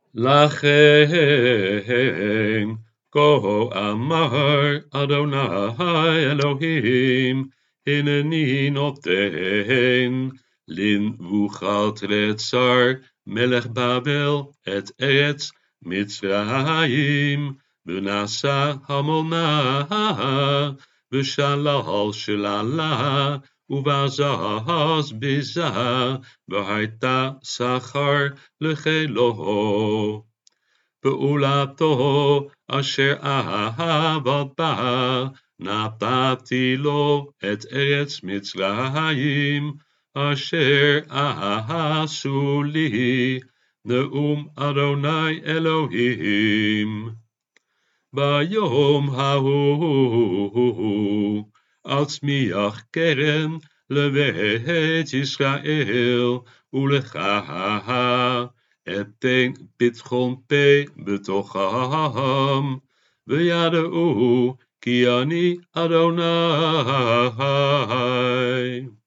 לכן כה אמר אדוני אלוהים, הנני נותן לנבוכדנצר מלך בבל את ארץ מצרים, ונשא המונה ושלל שללה ובזז ביזה, והייתה שכר לחילו. פעולתו אשר אהב בה נתתי לו את ארץ מצרים, אשר עשו לי, נאום אדוני אלוהים. ביום ההוא אצמיח קרן לבית ישראל, ולך אתן פתחון פה בתוכם, וידעו כי אני אדוני.